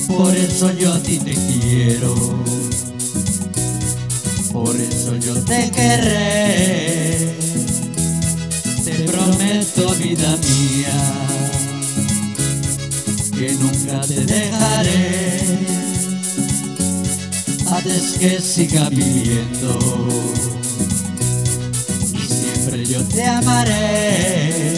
Por eso yo a ti te quiero, por eso yo te querré. Te prometo, vida mía, que nunca te dejaré, antes que siga viviendo, y siempre yo te amaré.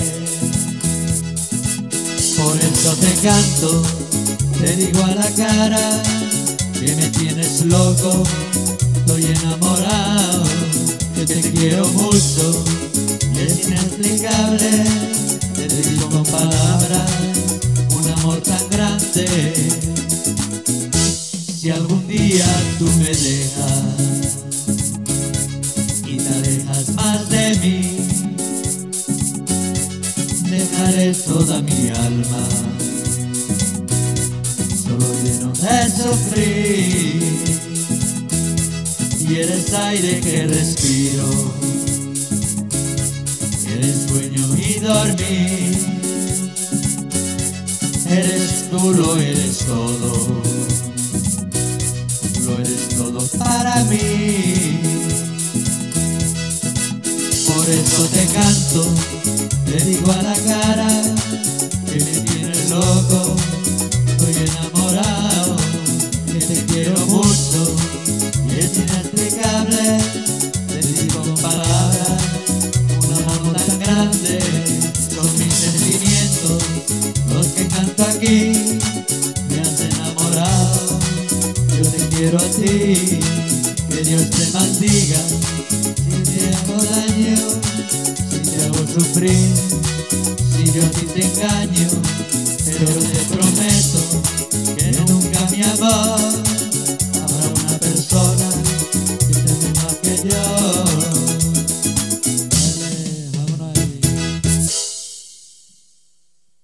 Por eso te canto, te digo a la cara que me tienes loco, estoy enamorado, que te quiero mucho y es inexplicable. Te digo con palabras un amor tan grande. Si algún día tú me dejas y te alejas más de mí, dejaré toda mi alma solo lleno de sufrir. Y eres aire que respiro, eres sueño y dormir, eres tú, lo eres todo, lo eres todo para mí. Por eso te canto, te digo a la cara que me tienes loco, estoy enamorado, que te quiero mucho y es inexplicable. Te digo con palabras un amor tan grande. Son mis sentimientos los que canto aquí, me has enamorado, yo te quiero a ti. Que Dios te maldiga si te hago daño, si te hago sufrir, si yo a ti te engaño.